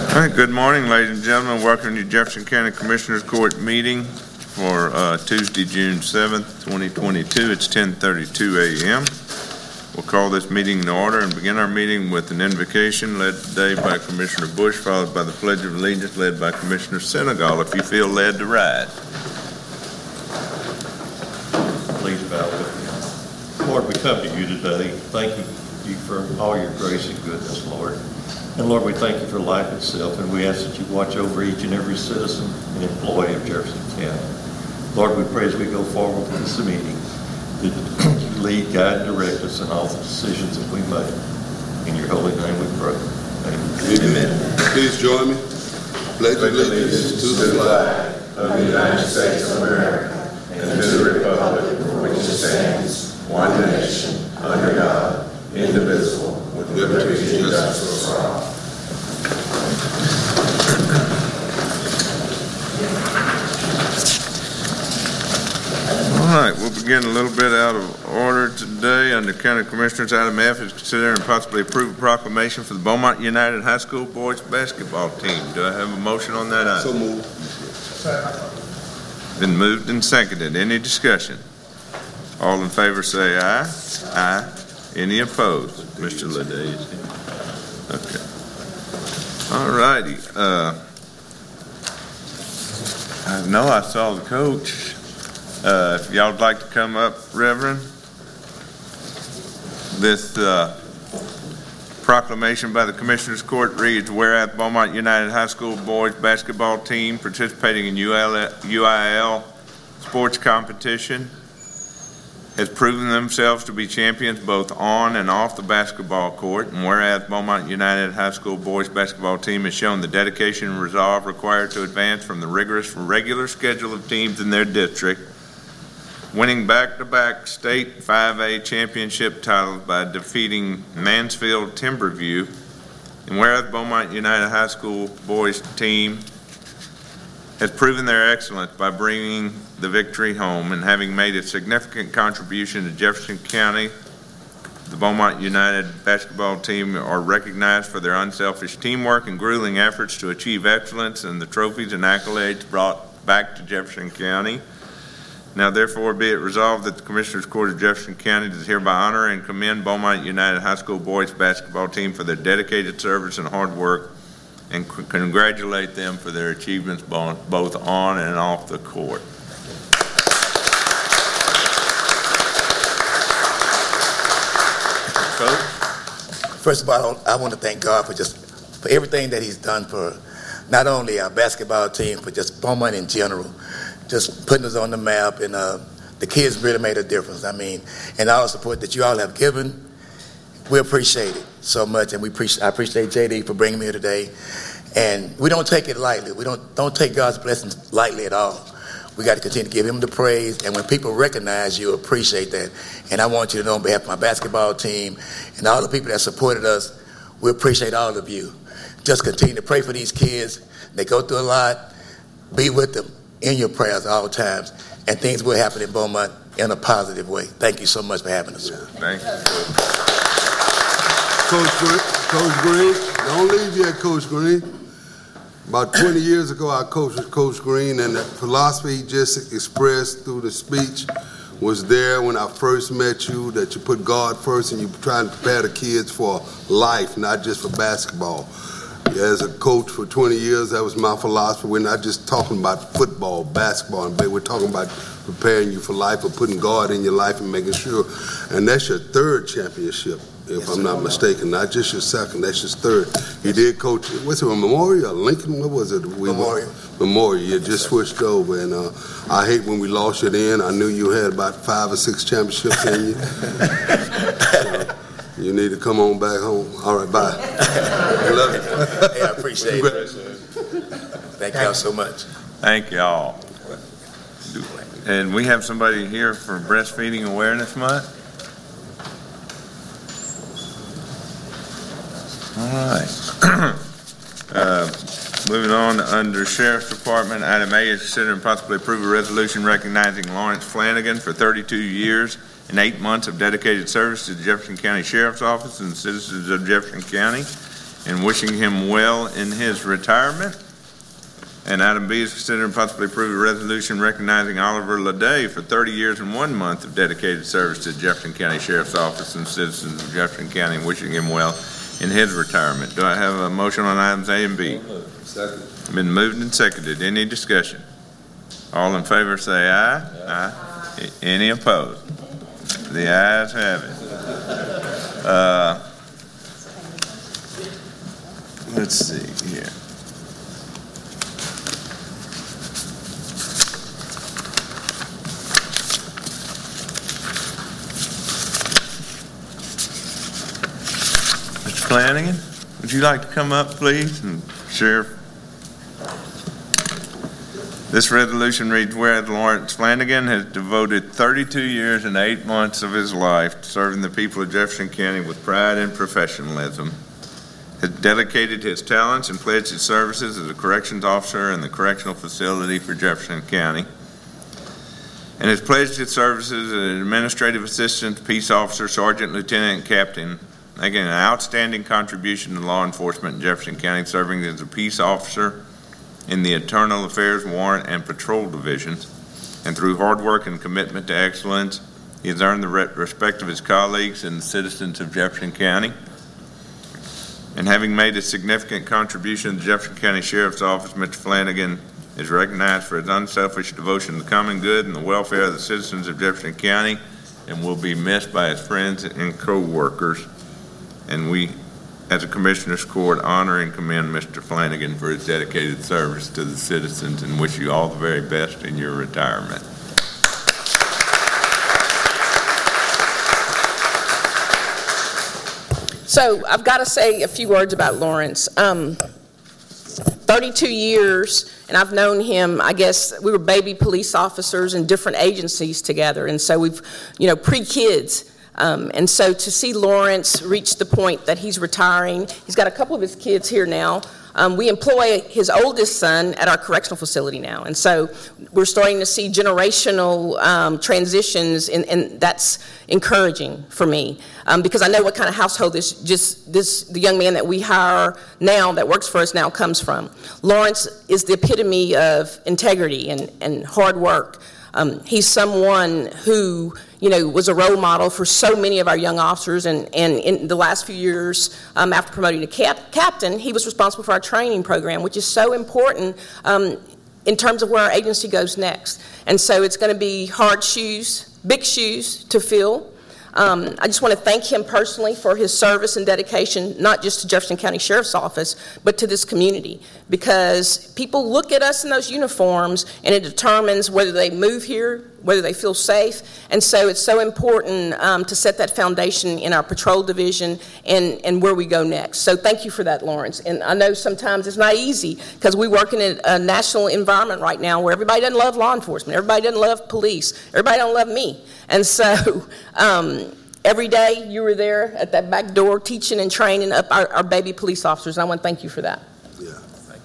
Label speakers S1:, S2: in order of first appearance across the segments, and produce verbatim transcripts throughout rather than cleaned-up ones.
S1: All right, good morning, ladies and gentlemen. Welcome to Jefferson County Commissioners Court meeting for uh, Tuesday, June seventh, twenty twenty-two. It's ten thirty-two a m We'll call this meeting to order and begin our meeting with an invocation led today by Commissioner Bush, followed by the Pledge of Allegiance led by Commissioner Senegal. If you feel led to rise.
S2: Please bow with me. Lord, we come to you today. Thank you for all your grace and goodness, Lord. And Lord, we thank you for life itself, and we ask that you watch over each and every citizen and employee of Jefferson County. Lord, we pray as we go forward with this meeting that you lead, guide, and direct us in all the decisions that we make. In your holy name we pray. Amen.
S3: Amen. Please join me. Pledge allegiance to the flag of the United States of America and to the republic for which it stands, one nation, under God, indivisible, with liberty and justice for all.
S1: All right, we'll begin a little bit out of order today. Under County Commissioners, item F is consider and possibly approve a proclamation for the Beaumont United High School boys basketball team. Do I have a motion on that item?
S3: So moved.
S1: Been moved and seconded. Any discussion? All in favor say aye. Aye. Any opposed? Mister Ledez. Okay. All righty. Uh, I know I saw the coach. Uh, if y'all would like to come up, Reverend. This uh, proclamation by the Commissioners Court reads, whereas Beaumont United High School boys basketball team participating in U I L sports competition has proven themselves to be champions both on and off the basketball court, and whereas Beaumont United High School boys basketball team has shown the dedication and resolve required to advance from the rigorous regular schedule of teams in their district, winning back-to-back state five A championship titles by defeating Mansfield Timberview, and whereas Beaumont United High School boys team has proven their excellence by bringing the victory home and having made a significant contribution to Jefferson County, the Beaumont United basketball team are recognized for their unselfish teamwork and grueling efforts to achieve excellence, and the trophies and accolades brought back to Jefferson County. Now, therefore, be it resolved that the Commissioners Court of Jefferson County does hereby honor and commend Beaumont United High School boys basketball team for their dedicated service and hard work, and c- congratulate them for their achievements both on and off the court. Coach?
S4: First of all, I want to thank God for just for everything that He's done for not only our basketball team, but just Beaumont in general, just putting us on the map, and uh, the kids really made a difference. I mean, and all the support that you all have given, we appreciate it so much, and we appreciate. I appreciate J D for bringing me here today, and we don't take it lightly. We don't don't take God's blessings lightly at all. We got to continue to give Him the praise, and when people recognize you, appreciate that. And I want you to know on behalf of my basketball team and all the people that supported us, we appreciate all of you. Just continue to pray for these kids. They go through a lot. Be with them in your prayers all times, and things will happen in Beaumont in a positive way. Thank you so much for having us.
S1: Thank you.
S3: Coach Green, Coach Green, don't leave yet, Coach Green. About twenty years ago, I coached with Coach Green, and the philosophy he just expressed through the speech was there when I first met you, that you put God first and you try to prepare the kids for life, not just for basketball. As a coach for twenty years, that was my philosophy. We're not just talking about football, basketball, but we're talking about preparing you for life, or putting God in your life and making sure. And that's your third championship, if yes, I'm not mistaken. Not just your second, that's your third. You did coach, what's it, a Memorial, Lincoln? What was it? We
S4: Memorial.
S3: Were, Memorial, you just switched over. And uh, I hate when we lost you then. I knew you had about five or six championships in you. So, you need to come on back home. All right, bye. I love you.
S4: Hey, I appreciate it. Thank y'all so much.
S1: Thank y'all. And we have somebody here for Breastfeeding Awareness Month. All right. uh, moving on to under Sheriff's Department, item A is consider and possibly approve a resolution recognizing Lawrence Flanagan for thirty-two years and eight months of dedicated service to the Jefferson County Sheriff's Office and the citizens of Jefferson County, and wishing him well in his retirement. And item B is consider and possibly approve a resolution recognizing Oliver Leday for thirty years and one month of dedicated service to Jefferson County Sheriff's Office and citizens of Jefferson County, and wishing him well in his retirement. Do I have a motion on items A and B?
S3: Second.
S1: Been moved and seconded. Any discussion? All in favor say aye. Aye. Aye. Any opposed? The ayes have it. Uh, let's see here. Mister Flanagan, would you like to come up, please, and share? This resolution reads, whereas Lawrence Flanagan has devoted thirty-two years and eight months of his life to serving the people of Jefferson County with pride and professionalism, has dedicated his talents and pledged his services as a corrections officer in the correctional facility for Jefferson County, and has pledged his services as an administrative assistant, peace officer, sergeant, lieutenant, and captain, making an outstanding contribution to law enforcement in Jefferson County, serving as a peace officer in the Internal Affairs, Warrant, and Patrol Divisions. And through hard work and commitment to excellence, he has earned the respect of his colleagues and the citizens of Jefferson County. And having made a significant contribution to the Jefferson County Sheriff's Office, Mister Flanagan is recognized for his unselfish devotion to the common good and the welfare of the citizens of Jefferson County, and will be missed by his friends and co-workers. And we, as a Commissioner's Court, honor and commend Mister Flanagan for his dedicated service to the citizens and wish you all the very best in your retirement.
S5: So I've got to say a few words about Lawrence. Um, thirty-two years, and I've known him, I guess, we were baby police officers in different agencies together, and so we've, you know, pre-kids. Um, and so to see Lawrence reach the point that he's retiring, he's got a couple of his kids here now. Um, we employ his oldest son at our correctional facility now. And so we're starting to see generational um, transitions, and, and that's encouraging for me um, because I know what kind of household this, just this, the young man that we hire now that works for us now comes from. Lawrence is the epitome of integrity and, and hard work. Um, he's someone who, you know, was a role model for so many of our young officers, and, and in the last few years, um, after promoting to cap- captain, he was responsible for our training program, which is so important um, in terms of where our agency goes next. And so it's going to be hard shoes, big shoes to fill. Um, I just want to thank him personally for his service and dedication, not just to Jefferson County Sheriff's Office, but to this community, because people look at us in those uniforms and it determines whether they move here, whether they feel safe. And so it's so important um, to set that foundation in our patrol division and, and where we go next. So thank you for that, Lawrence. And I know sometimes it's not easy because we work in a, a national environment right now where everybody doesn't love law enforcement, everybody doesn't love police, everybody don't love me. And so um, every day you were there at that back door teaching and training up our, our baby police officers, and I want to thank you for that.
S3: Yeah.
S1: Thank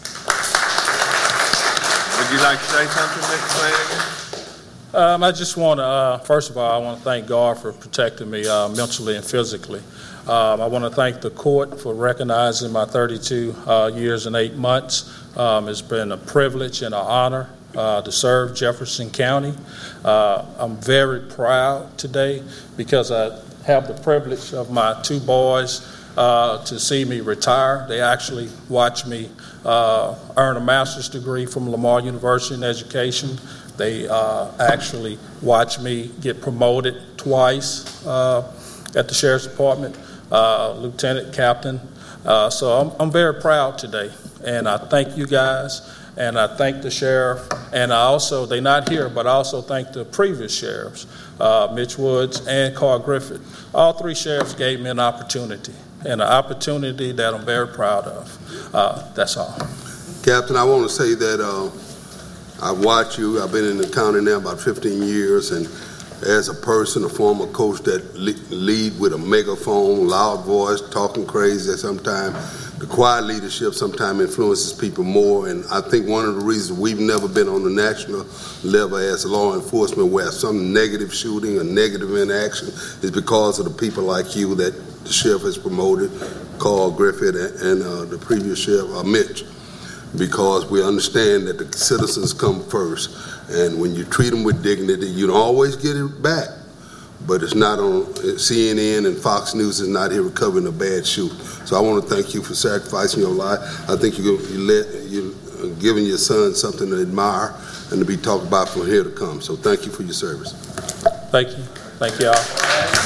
S1: you. Would you like to say something, Mister Flanagan?
S6: Um, I just want to, uh, first of all, I want to thank God for protecting me uh, mentally and physically. Um, I want to thank the court for recognizing my thirty-two uh, years and eight months. Um, it's been a privilege and an honor uh, to serve Jefferson County. Uh, I'm very proud today because I have the privilege of my two boys uh, to see me retire. They actually watched me uh, earn a master's degree from Lamar University in education. They uh, actually watched me get promoted twice uh, at the Sheriff's Department, uh, Lieutenant, Captain. Uh, so I'm, I'm very proud today, and I thank you guys, and I thank the sheriff, and I also, they're not here, but I also thank the previous sheriffs, uh, Mitch Woods and Carl Griffith. All three sheriffs gave me an opportunity, and an opportunity that I'm very proud of. Uh, that's all.
S3: Captain, I want to say that uh, I watch you. I've been in the county now about fifteen years, and as a person, a former coach that lead with a megaphone, loud voice, talking crazy sometimes, the quiet leadership sometimes influences people more. And I think one of the reasons we've never been on the national level as law enforcement where some negative shooting or negative interaction is because of the people like you that the sheriff has promoted. Carl Griffith and, and uh, the previous sheriff, uh, Mitch, because we understand that the citizens come first. And when you treat them with dignity, you don't always get it back. But it's not on C N N, and Fox News is not here recovering a bad shoot. So I want to thank you for sacrificing your life. I think you you let you giving your son something to admire and to be talked about from here to come. So thank you for your service.
S6: Thank you. Thank you all.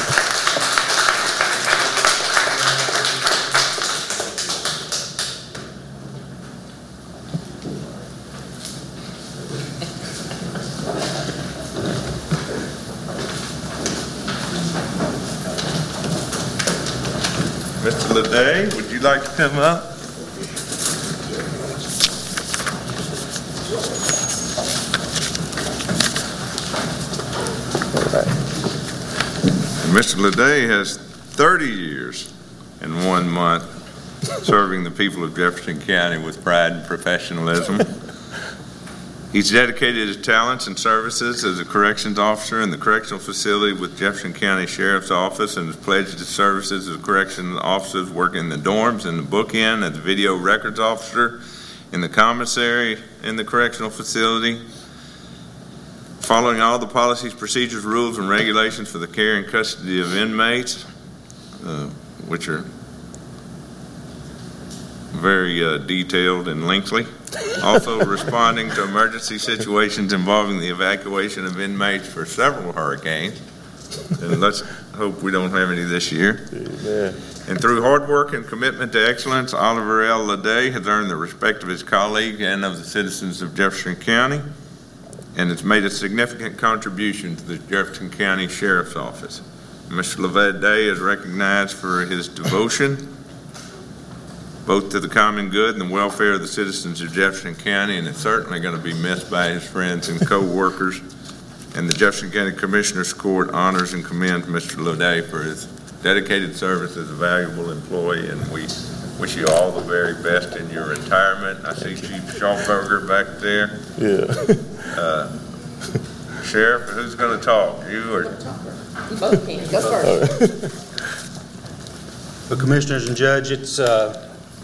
S1: Mister Leday, would you like to come up? Mister Leday has thirty years and one month serving the people of Jefferson County with pride and professionalism. He's dedicated his talents and services as a corrections officer in the correctional facility with Jefferson County Sheriff's Office, and has pledged his services as corrections officers working in the dorms and the bookend, as a video records officer in the commissary in the correctional facility, following all the policies, procedures, rules, and regulations for the care and custody of inmates, uh, which are very uh, detailed and lengthy. Also responding to emergency situations involving the evacuation of inmates for several hurricanes. And let's hope we don't have any this year. Amen. And through hard work and commitment to excellence, Oliver L. Leday has earned the respect of his colleagues and of the citizens of Jefferson County, and has made a significant contribution to the Jefferson County Sheriff's Office. Mister Leday is recognized for his devotion both to the common good and the welfare of the citizens of Jefferson County, and is certainly going to be missed by his friends and co-workers. And the Jefferson County Commissioners Court honors and commends Mister Leday for his dedicated service as a valuable employee, and we wish you all the very best in your retirement. I see Chief Schauberger back there.
S2: Yeah.
S1: Uh, Sheriff, who's going to talk? You or?
S5: You both can. Go first.
S7: Well, Commissioners and Judge, it's uh,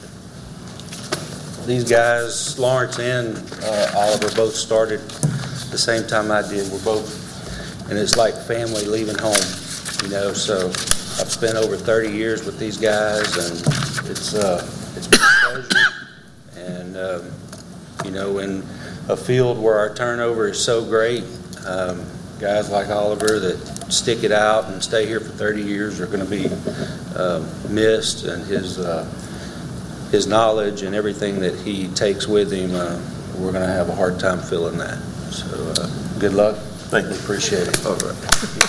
S7: these guys, Lawrence and uh, Oliver, both started the same time I did. We're both, and it's like family leaving home, you know. So I've spent over thirty years with these guys, and it's uh, it's been a pleasure. And um, you know, in a field where our turnover is so great, um, guys like Oliver that stick it out and stay here for thirty years are going to be um, missed, and his uh, his knowledge and everything that he takes with him, uh, we're going to have a hard time filling that. So uh, good luck. Thank you. Appreciate it.
S1: All right.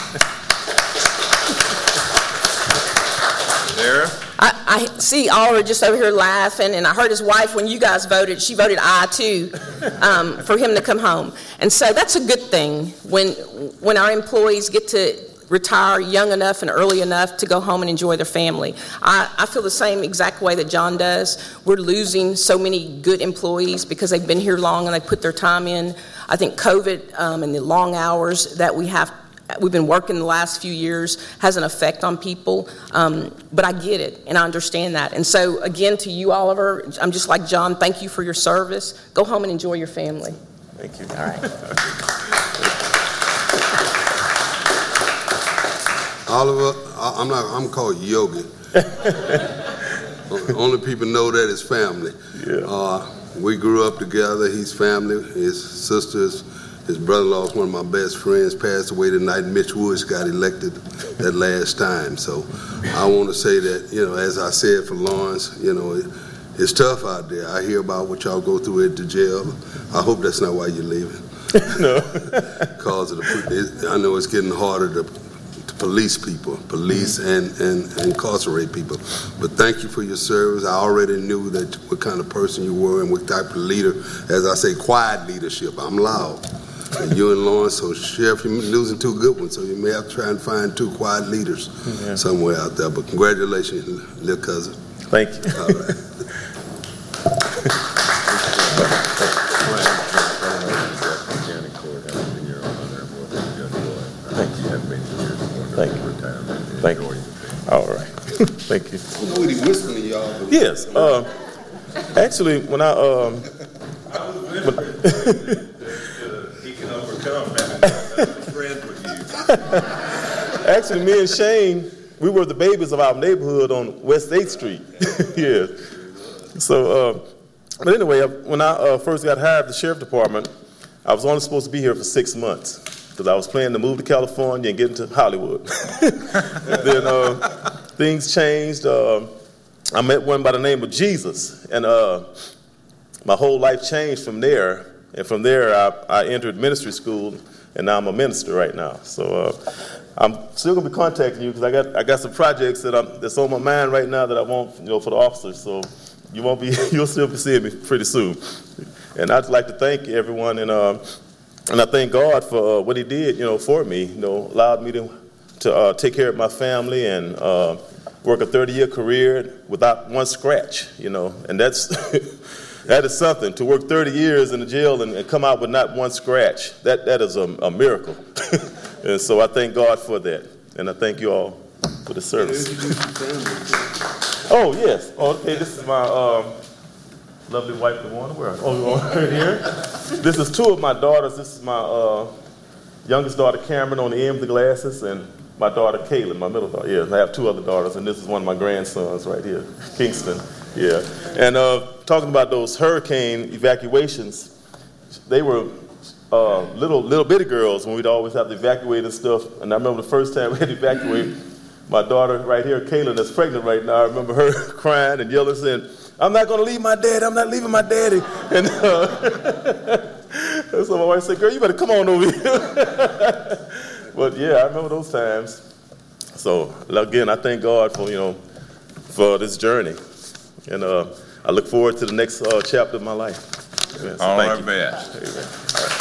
S1: Sarah?
S5: I, I see Oliver just over here laughing, and I heard his wife, when you guys voted, she voted aye too, um, for him to come home. And so that's a good thing when when our employees get to retire young enough and early enough to go home and enjoy their family. I, I feel the same exact way that John does. We're losing so many good employees because they've been here long and they put their time in. I think COVID um, and the long hours that we have we've been working the last few years has an effect on people, um, but I get it and I understand that. And so again, to you, Oliver, I'm just like John, thank you for your service. Go home and enjoy your family.
S1: Thank you.
S5: All right.
S3: Oliver, I- I'm not, I'm called Yogi. Only people know that is family.
S2: Yeah.
S3: Uh, we grew up together. He's family. His sisters, his brother-in-law is one of my best friends, passed away tonight. Mitch Woods got elected that last time. So I want to say that, you know, as I said for Lawrence, you know, it, it's tough out there. I hear about what y'all go through at the jail. I hope that's not why you're leaving.
S2: No.
S3: Because of the, it, I know it's getting harder to, to police people, police and, and, and incarcerate people. But thank you for your service. I already knew that what kind of person you were and what type of leader. As I say, quiet leadership. I'm loud. And you and Lawrence, so Sheriff, you're losing two good ones, so you may have to try and find two quiet leaders yeah. somewhere out there. But congratulations, little cousin.
S2: Thank you.
S3: All right.
S2: Thank you. Thank you. All right.
S8: Thank you.
S3: I don't know what he whispering to y'all. But
S8: Yes. Uh, actually, when I um,
S1: I was whispering that uh, he can overcome having a friend with you.
S8: actually, me and Shane, we were the babies of our neighborhood on West eighth Street. Yeah. So, uh, but anyway, when I uh, first got hired at the sheriff department, I was only supposed to be here for six months because I was planning to move to California and get into Hollywood. Then uh, things changed. Uh, I met one by the name of Jesus, and uh, my whole life changed from there. And from there, I, I entered ministry school, and now I'm a minister right now. So uh, I'm still gonna be contacting you because I got I got some projects that I'm, that's on my mind right now that I want, you know, for the officers. So you won't be you'll still be seeing me pretty soon. And I'd like to thank everyone, and uh, and I thank God for uh, what He did, you know, for me. You know, allowed me to to uh, take care of my family and uh, work a thirty-year career without one scratch. You know, and that's that is something, to work thirty years in the jail and, and come out with not one scratch. That that is a, a miracle. And so I thank God for that, and I thank you all for the service. Oh yes. Oh, okay. This is my. Um, Lovely wife, Luana. Where? Oh, you want her here? This is two of my daughters. This is my uh, youngest daughter, Cameron, on the end of the glasses, and my daughter, Kaylin, my middle daughter. Yes, I have two other daughters, and this is one of my grandsons right here, Kingston. Yeah. And uh, talking about those hurricane evacuations, they were uh, little little bitty girls when we'd always have to evacuate and stuff. And I remember the first time we had to evacuate, my daughter right here, Kaylin, that's pregnant right now. I remember her crying and yelling, saying, "I'm not going to leave my daddy. I'm not leaving my daddy." And, uh, and so my wife said, "Girl, you better come on over here." But yeah, I remember those times. So again, I thank God for, you know, for this journey. And uh, I look forward to the next uh, chapter of my life. Amen. So
S1: All
S8: thank
S1: our
S8: you.
S1: best.
S8: Amen. All right.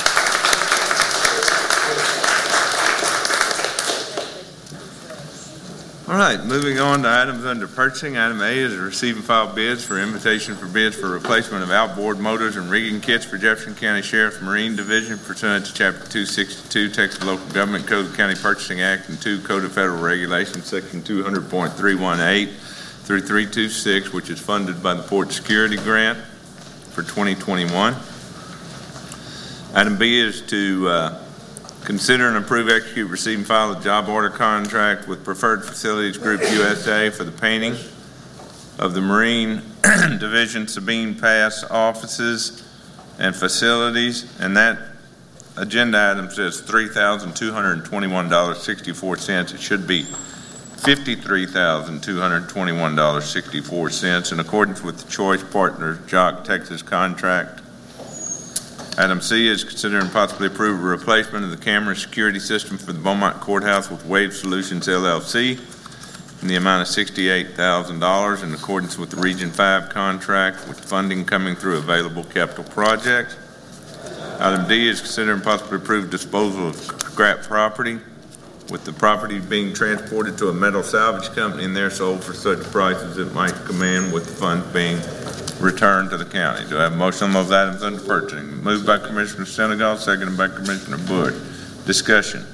S1: All right, moving on to items under purchasing. Item A is to receive and file bids for invitation for bids for replacement of outboard motors and rigging kits for Jefferson County Sheriff's Marine Division pursuant to Chapter two sixty-two, Texas Local Government Code of County Purchasing Act, and two Code of Federal Regulations, Section two hundred point three one eight through three twenty-six, which is funded by the Port Security Grant for twenty twenty-one. Item B is to uh, consider and approve, execute, receive, and file a job order contract with Preferred Facilities Group U S A for the painting of the Marine Division Sabine Pass offices and facilities. And that agenda item says three thousand two hundred twenty-one dollars and sixty-four cents. It should be fifty-three thousand two hundred twenty-one dollars and sixty-four cents in accordance with the Choice Partners Jock Texas contract. Item C is consider and possibly approve a replacement of the camera security system for the Beaumont Courthouse with Wave Solutions L L C in the amount of sixty-eight thousand dollars in accordance with the Region five contract, with funding coming through available capital projects. Item D is consider and possibly approve disposal of scrap property, with the property being transported to a metal salvage company and there sold for such prices it might command, with the funds being returned to the county. Do I have a motion on those items under purchasing? Moved by Commissioner Senegal, seconded by Commissioner Bush. Discussion.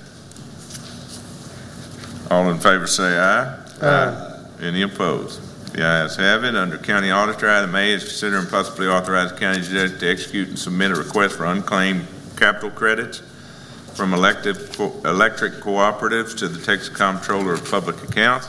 S1: All in favor say aye. Aye. Any opposed? The ayes have it. Under County Auditor, item A is consider and possibly authorize the county judge to execute and submit a request for unclaimed capital credits from elective, electric cooperatives to the Texas Comptroller of Public Accounts.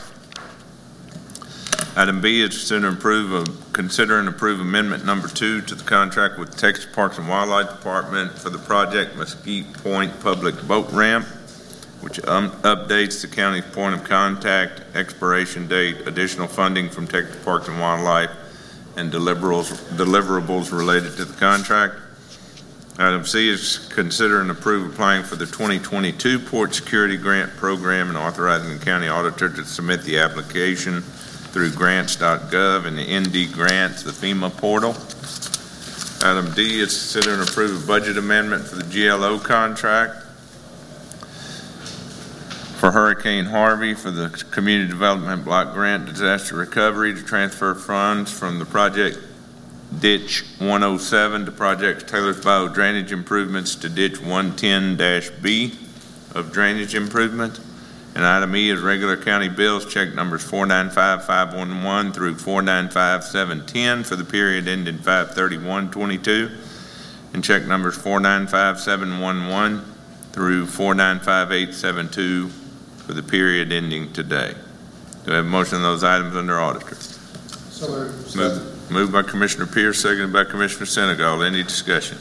S1: Item B is consider and approve, a, consider and approve amendment number two to the contract with Texas Parks and Wildlife Department for the project Mesquite Point Public Boat Ramp, which um, updates the county's point of contact, expiration date, additional funding from Texas Parks and Wildlife, and deliverables, deliverables related to the contract. Item C is consider and approve applying for the twenty twenty-two Port Security Grant Program and authorizing the county auditor to submit the application through grants dot gov and the N D Grants, the FEMA portal. Item D is consider and approve a budget amendment for the G L O contract for Hurricane Harvey for the Community Development Block Grant Disaster Recovery to transfer funds from the project Ditch one oh seven to project Taylorsville Drainage Improvements to Ditch one ten B of Drainage Improvement. And item E is regular county bills, check numbers four nine five five one one through four nine five seven one zero for the period ending five thirty-one twenty-two, and check numbers four nine five seven one one through four nine five eight seven two for the period ending today. Do I have a motion on those items under auditor?
S9: So moved.
S1: Moved, moved by Commissioner Pierce, seconded by Commissioner Senegal. Any discussion?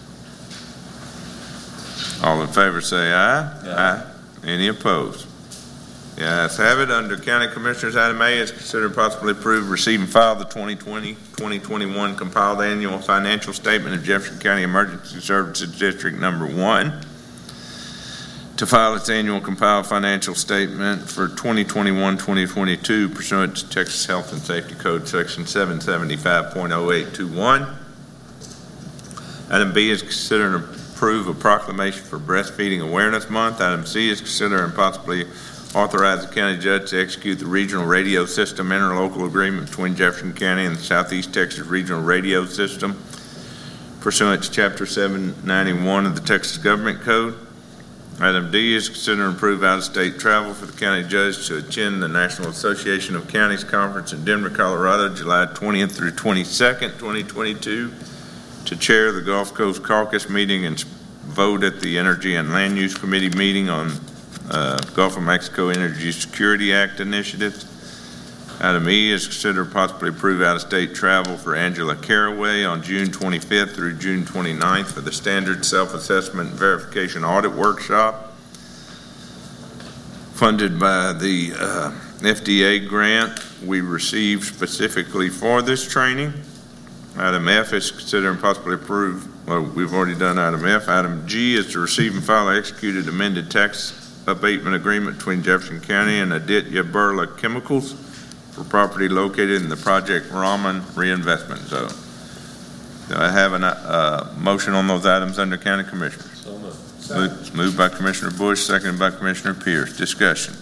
S1: All in favor say aye. Aye. Any opposed? The ayes have it. Under County Commissioners, item A is considered possibly approve, receive, and file the twenty twenty twenty twenty-one compiled annual financial statement of Jefferson County Emergency Services District Number One. To file its annual compiled financial statement for twenty twenty-one twenty twenty-two pursuant to Texas Health and Safety Code Section seven seventy-five point oh eight two one. Item B is consider and approve a proclamation for Breastfeeding Awareness Month. Item C is consider and possibly authorize the county judge to execute the regional radio system interlocal agreement between Jefferson County and the Southeast Texas Regional Radio System pursuant to Chapter seven ninety-one of the Texas Government Code. Item D is consider and approve out-of-state travel for the county judge to attend the National Association of Counties Conference in Denver, Colorado, July twentieth through twenty-second, twenty twenty-two, to chair the Gulf Coast Caucus meeting and vote at the Energy and Land Use Committee meeting on uh, Gulf of Mexico Energy Security Act initiatives. Item E is consider possibly approve out-of-state travel for Angela Caraway on June twenty-fifth through June twenty-ninth for the Standard Self-Assessment and Verification Audit Workshop funded by the uh, F D A grant we received specifically for this training. Item F is consider and possibly approve, well, we've already done item F. Item G is to receive and file executed amended tax abatement agreement between Jefferson County and Aditya Birla Chemicals for property located in the Project Raman Reinvestment Zone. Do I have a uh, motion on those items under County Commissioners?
S2: So moved.
S1: Moved, moved by Commissioner Bush, seconded by Commissioner Pierce. Discussion.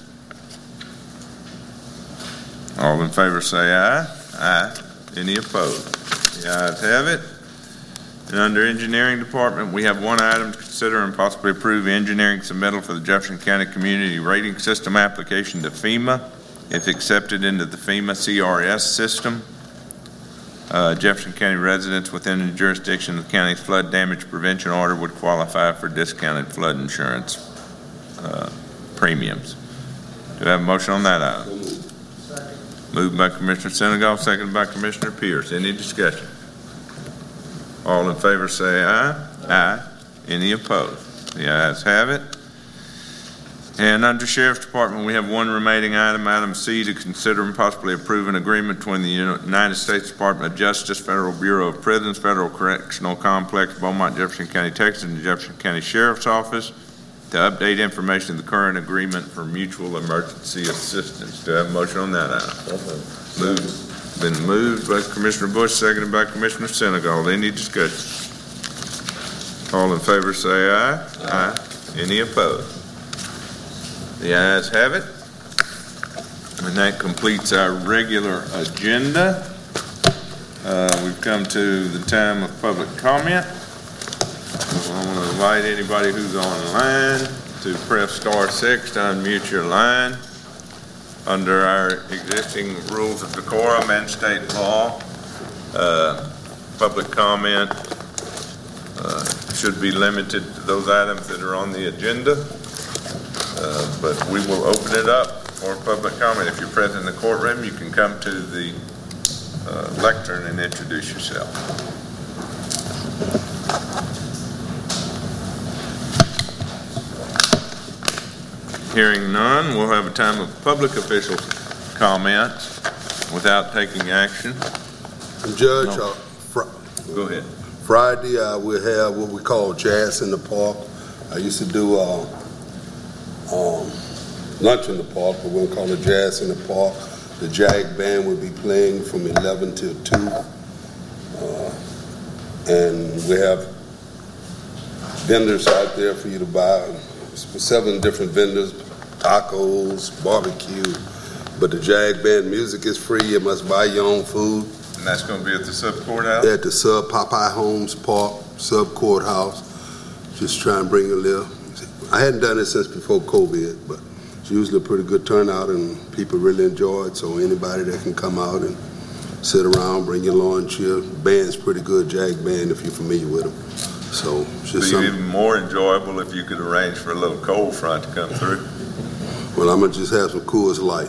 S1: All in favor say aye. Aye. Any opposed? The ayes have it. And under Engineering Department, we have one item to consider and possibly approve engineering submittal for the Jefferson County Community Rating System application to FEMA. If accepted into the FEMA C R S system, uh, Jefferson County residents within the jurisdiction of the county's flood damage prevention order would qualify for discounted flood insurance uh, premiums. Do I have a motion on that item? Moved by Commissioner Senegal, seconded by Commissioner Pierce. Any discussion? All in favor say aye. Aye. Any opposed? The ayes have it. And under Sheriff's Department, we have one remaining item, item C, to consider and possibly approve an agreement between the United States Department of Justice, Federal Bureau of Prisons, Federal Correctional Complex, Beaumont, Jefferson County, Texas, and the Jefferson County Sheriff's Office to update information of the current agreement for mutual emergency assistance. Do I have a motion on that item? Moved. Been moved by Commissioner Bush, seconded by Commissioner Senegal. Any discussion? All in favor say aye. Aye. Any opposed? The ayes have it. And that completes our regular agenda. Uh, we've come to the time of public comment. I want to invite anybody who's online to press star six to unmute your line. Under our existing rules of decorum and state law, uh, public comment uh, should be limited to those items that are on the agenda. Uh, but we will open it up for public comment. If you're present in the courtroom, you can come to the uh, lectern and introduce yourself. Hearing none, we'll have a time of public official comments without taking action.
S3: Judge,
S1: No.
S3: uh, fr-
S1: Go ahead.
S3: Friday uh, we'll have what we call Jazz in the Park. I used to do uh, um, lunch in the park, but we'll call it Jazz in the Park. The Jag Band will be playing from eleven till two. Uh, and we have vendors out there for you to buy. Seven different vendors, tacos, barbecue. But the Jag Band music is free. You must buy your own food.
S1: And that's going to be at the sub courthouse?
S3: At the Sub Popeye Homes Park, Sub Courthouse. Just try and bring a little. I hadn't done it since before COVID, but it's usually a pretty good turnout, and people really enjoy it. So anybody that can come out and sit around, bring your lawn chair. Band's pretty good, Jag Band, if you're familiar with them. So it's just
S1: It'd be
S3: something.
S1: even more enjoyable if you could arrange for a little cold front to come through.
S3: Well, I'm gonna just have some Coors Light.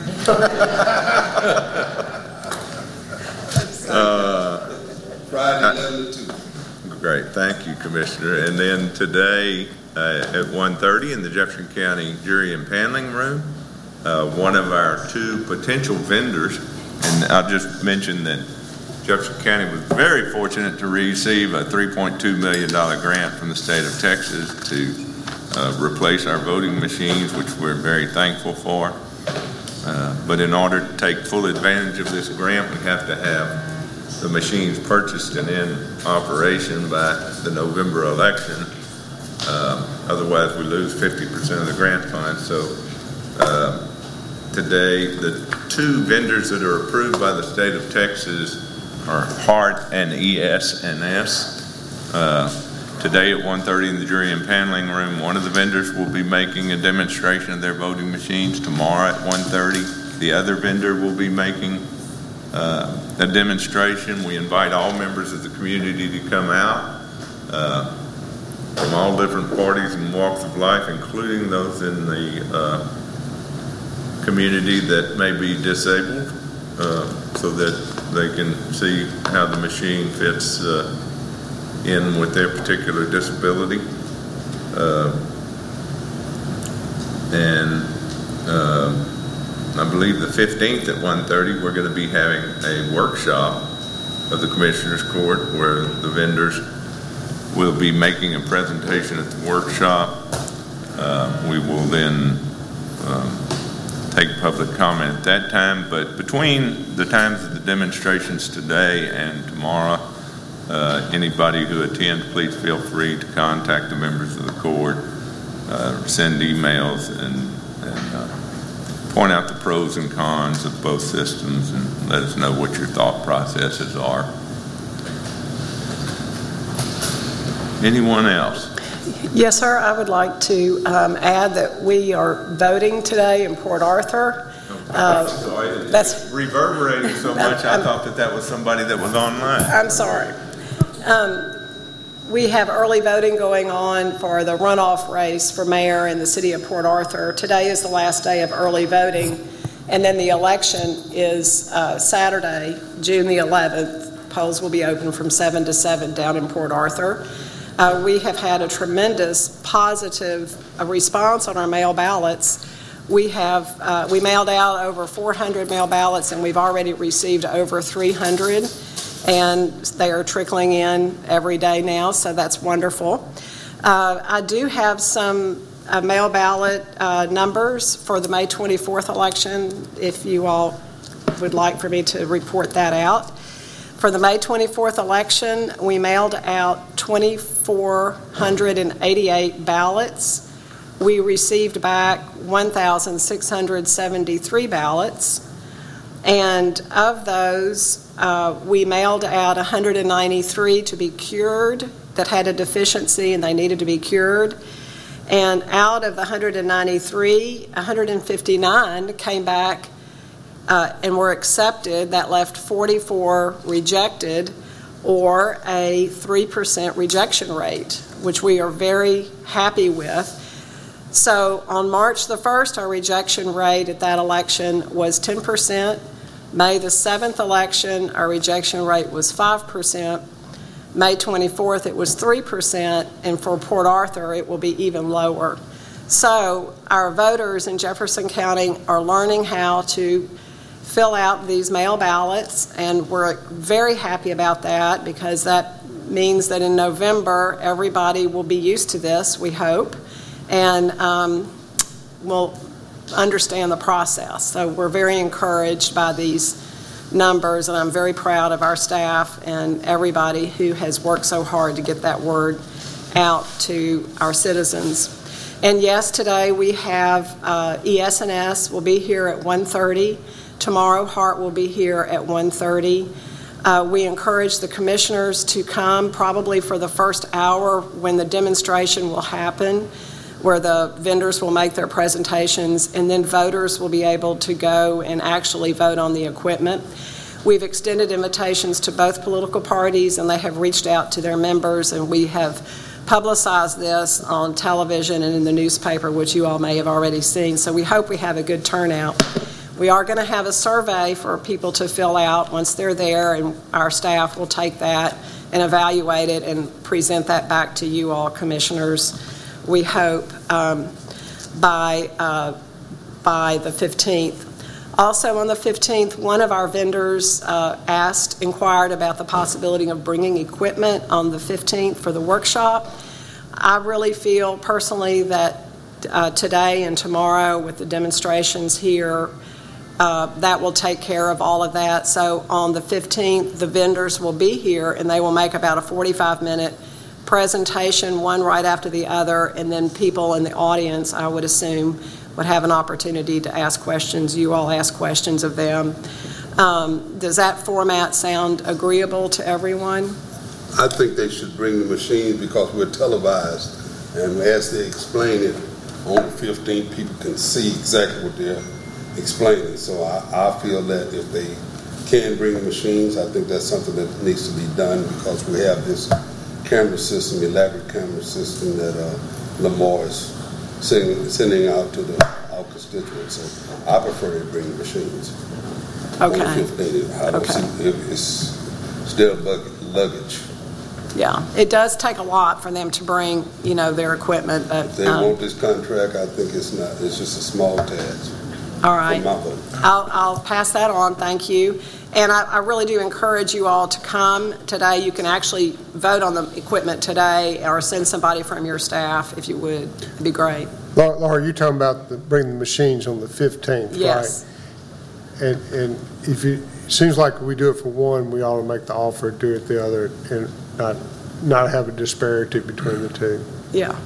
S1: uh,
S3: Friday, eleven to two.
S1: Great, thank you, Commissioner. And then today uh, at one thirty in the Jefferson County Jury and Paneling Room, uh, one of our two potential vendors, and I'll just mention that Jefferson County was very fortunate to receive a three point two million dollars grant from the state of Texas to uh, replace our voting machines, which we're very thankful for. Uh, but in order to take full advantage of this grant, we have to have the machines purchased and in operation by the November election. Uh, otherwise, we lose fifty percent of the grant fund. So uh, today, the two vendors that are approved by the state of Texas are Hart and E S N S. Uh, today at one thirty in the Jury and Paneling Room, one of the vendors will be making a demonstration of their voting machines. Tomorrow at one thirty, the other vendor will be making uh, a demonstration. We invite all members of the community to come out uh, from all different parties and walks of life, including those in the uh, community that may be disabled, uh, so that they can see how the machine fits uh, in with their particular disability. Uh, and uh, I believe the fifteenth at one thirty, we're going to be having a workshop of the Commissioners Court where the vendors will be making a presentation at the workshop. Uh, we will then um, take public comment at that time, but between the times of the demonstrations today and tomorrow, uh, anybody who attends, please feel free to contact the members of the court, uh, send emails, and, and uh, point out the pros and cons of both systems and let us know what your thought processes are. Anyone else?
S9: Yes, sir. I would like to um, add that we are voting today in Port Arthur. Uh,
S1: Sorry,
S9: that's
S1: reverberating so much. I thought that that was somebody that was online.
S9: I'm sorry. Um, we have early voting going on for the runoff race for mayor in the city of Port Arthur. Today is the last day of early voting, and then the election is uh, Saturday, June the eleventh. Polls will be open from seven to seven down in Port Arthur. Uh, we have had a tremendous positive uh, response on our mail ballots. We have uh, we mailed out over four hundred mail ballots, and we've already received over three hundred, and they are trickling in every day now, so that's wonderful. Uh, I do have some uh, mail ballot uh, numbers for the May twenty-fourth election, if you all would like for me to report that out. For the May twenty-fourth election, we mailed out two thousand four hundred eighty-eight ballots. We received back one thousand six hundred seventy-three ballots, and of those, uh, we mailed out one hundred ninety-three to be cured that had a deficiency and they needed to be cured. And out of the one hundred ninety-three, one hundred fifty-nine came back Uh, and were accepted. That left forty-four rejected, or a three percent rejection rate, which we are very happy with. So on March the first, our rejection rate at that election was ten percent. May the seventh election, our rejection rate was five percent. May twenty-fourth, it was three percent, and for Port Arthur, it will be even lower. So our voters in Jefferson County are learning how to fill out these mail ballots, and we're very happy about that because that means that in November everybody will be used to this, we hope, and um, will understand the process. So we're very encouraged by these numbers, and I'm very proud of our staff and everybody who has worked so hard to get that word out to our citizens. And yes, today we have uh, E S N S will be here at one thirty. Tomorrow, Hart will be here at one thirty. Uh, we encourage the commissioners to come probably for the first hour when the demonstration will happen. where the vendors will make their presentations, and then voters will be able to go and actually vote on the equipment. We've extended invitations to both political parties, and they have reached out to their members, and we have publicized this on television and in the newspaper, which you all may have already seen. So we hope we have a good turnout. We are going to have a survey for people to fill out once they're there, and our staff will take that and evaluate it and present that back to you all, commissioners, we hope, um, by, uh, by the fifteenth. Also on the fifteenth, one of our vendors uh, asked, inquired about the possibility of bringing equipment on the fifteenth for the workshop. I really feel personally that uh, today and tomorrow with the demonstrations here, uh, that will take care of all of that. So on the fifteenth, the vendors will be here and they will make about a forty-five minute presentation, one right after the other, and then people in the audience, I would assume, would have an opportunity to ask questions. You all ask questions of them. Um, does that format sound agreeable to everyone?
S3: I think they should bring the machines because we're televised, and as they explain it on the fifteenth, people can see exactly what they're explaining. So I, I feel that if they can bring the machines, I think that's something that needs to be done because we have this camera system, elaborate camera system that uh, Lamar is Sending, sending out to the our constituents. So I prefer to bring the machines.
S9: Okay.
S3: On the fifteenth. I don't
S9: Okay.
S3: see if it's still luggage.
S9: Yeah, it does take a lot for them to bring, you know, their equipment, but
S3: If they
S9: um,
S3: want this contract, I think it's not. It's just a small task.
S9: all right.
S3: For my vote.
S9: I'll, I'll pass that on. Thank you. And I, I really do encourage you all to come today. You can actually vote on the equipment today or send somebody from your staff if you would. It'd be great.
S10: Laura, Laura, you're talking about the, bringing the machines on the fifteenth,
S9: Yes.
S10: right? And, and if you, it seems like we do it for one, we ought to make the offer, do it the other, and not, not have a disparity between the two.
S9: Yeah.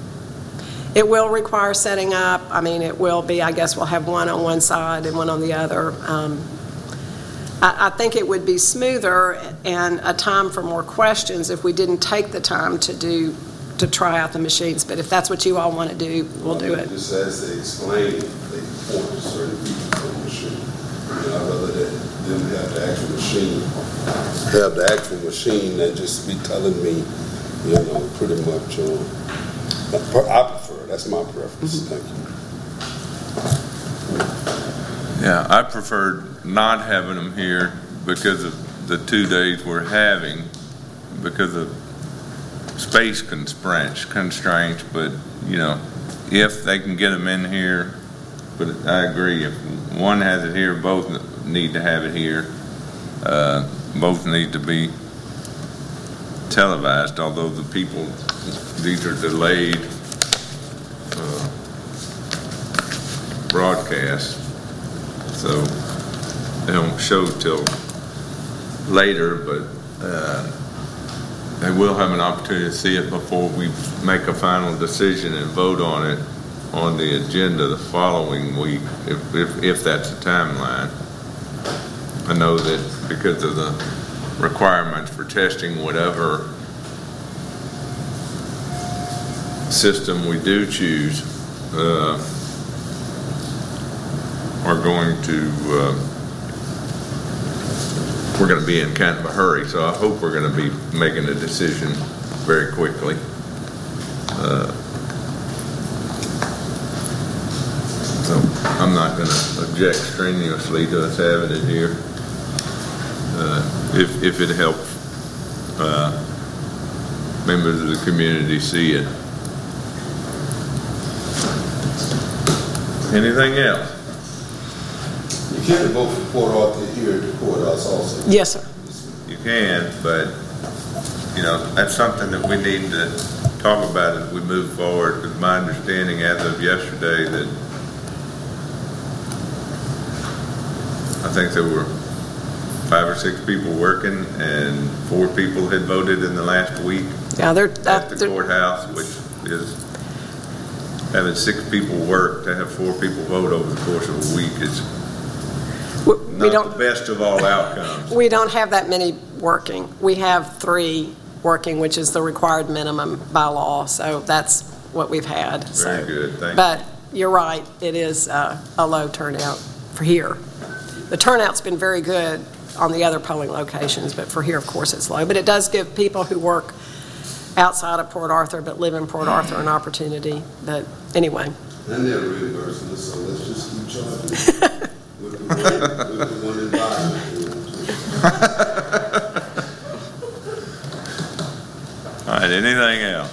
S9: It will require setting up. I mean, it will be, I guess we'll have one on one side and one on the other. Um, I, I think it would be smoother and a time for more questions if we didn't take the time to do, to try out the machines. But if that's what you all want to do, we'll do it.
S3: Just as they explain, they point to certain people on the machine. You know, rather than them have the actual machine, have the actual machine and just be telling me, you know, pretty much. Uh, I prefer. That's my preference.
S9: Mm-hmm.
S3: Thank you.
S1: Yeah, I preferred not having them here because of the two days we're having, because of space constraints, constraints, but, you know, if they can get them in here, but I agree, if one has it here, both need to have it here. Uh, both need to be televised, although the people, these are delayed uh, broadcasts, so they don't show till later, but uh, they will have an opportunity to see it before we make a final decision and vote on it on the agenda the following week, if, if, if that's the timeline. I know that because of the requirements for testing whatever system we do choose, uh, are going to, uh, we're going to be in kind of a hurry, so I hope we're going to be making a decision very quickly. Uh, so I'm not going to object strenuously to us having it here. Uh, if, if it helps uh, members of the community see it. Anything else?
S3: You can't vote for Port Arthur here at the courthouse also.
S9: Yes, sir.
S1: You can, but, you know, that's something that we need to talk about as we move forward, because my understanding as of yesterday that I think there were five or six people working and four people had voted in the last week
S9: Yeah, they're,
S1: at
S9: that,
S1: the
S9: they're
S1: courthouse, which is having six people work to have four people vote over the course of a week is
S9: we, we
S1: not
S9: don't
S1: the best of all outcomes.
S9: we don't have that many working. We have three working, which is the required minimum by law. So that's what we've had. So,
S1: Very good, thank you.
S9: But you're right, it is uh, a low turnout for here. The turnout's been very good on the other polling locations, but for here, of course, it's low. But it does give people who work outside of Port Arthur but live in Port Arthur an opportunity. But anyway.
S3: And they're reimbursing us, so let's just keep charging with the one, with the one environment.
S1: All right, anything else?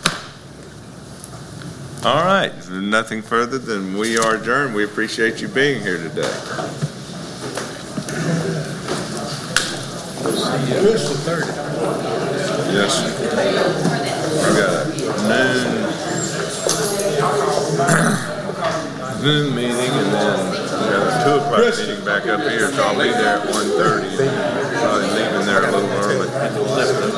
S1: All right, if there's nothing further, then we are adjourned. We appreciate you being here today. Yes. We got a noon, noon meeting, and then we got a two o'clock meeting back up here, so I'll be there at one thirty. Probably leaving there a little early.